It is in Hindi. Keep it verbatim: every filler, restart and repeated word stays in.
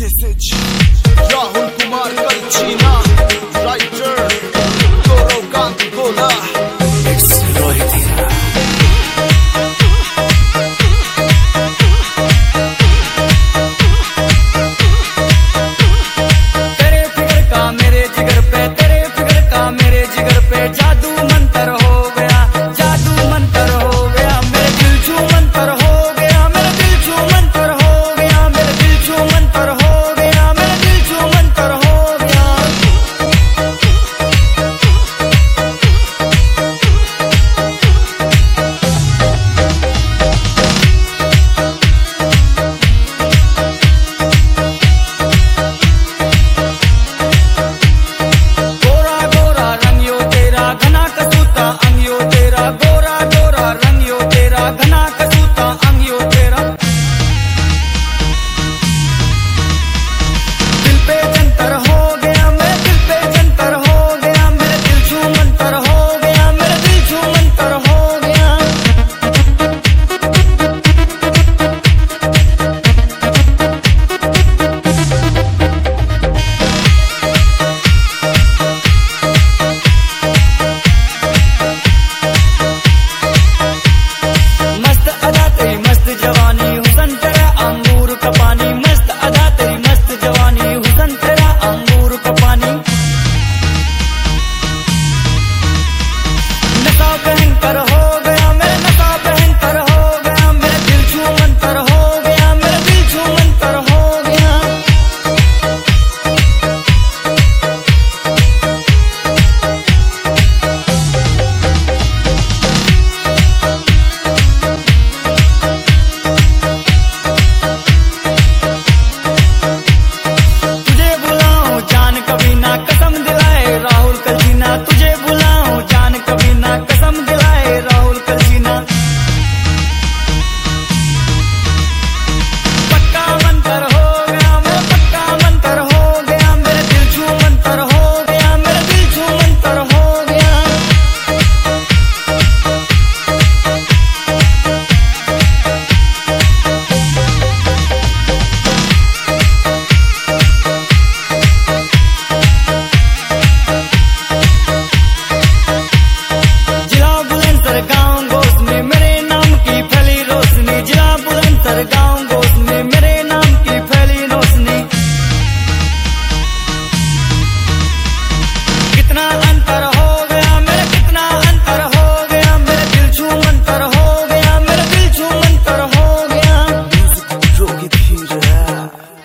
This is Rahul Kumar Kalchina, writer, Gaurav Gandhi Gola. It's Rohit Hira. तेरे फिगर का मेरे जिगर पे, तेरे फिगर का मेरे जिगर पे जादू मंतर हो गया, जादू मंतर हो गया, मेरे दिल छू मंतर हो गया, मेरे दिल छू मंतर हो गया, मेरे दिल छू मंतर हो गया, मेरे दिल छू मंतर हो गया। गोरा गोरा रंग यो तेरा घना कसूता अंग यो तेरा, गोरा गोरा रंग यो तेरा घना कसूता अंग यो तेरा। दिल पे जंतर हो गया, मेरे दिल पे जंतर हो गया, मेरे दिल छू मंतर हो गया, मेरे दिल छू मंतर हो गया। मस्त अदा तेरी मस्त जवानी, हुसन तेरा अंगूर का पानी, मस्त अदा तेरी मस्त जवानी, हुसन तेरा अंगूर का पानी। नशा भयंकर हो गया, मेरे नशा भयंकर हो गया, मेरे दिल छू मंतर हो गया, मेरे दिल छू मंतर हो गया। तुझे बुलाऊं जान कभी ना कसम दिलाए राहुल कलचीना, तुझे बुलाऊं जान कभी ना कसम दिलाए राहुल कलचीना। पक्का मंतर हो गया, मेरा पक्का मंतर हो गया, मेरे दिल छू मंतर हो गया, मेरे दिल छू मंतर हो गया। जिला बुलंदशहर गांव गोस में मेरे नाम की फैली रोशनी, जिला बुलंदशहर गांव गोस में मेरे नाम की फैली रोशनी। कितना अंतर हो गया, मेरे कितना अंतर हो गया, मेरे दिल छू मंतर हो गया, मेरे दिल छू मंतर हो गया। Rohit Hira.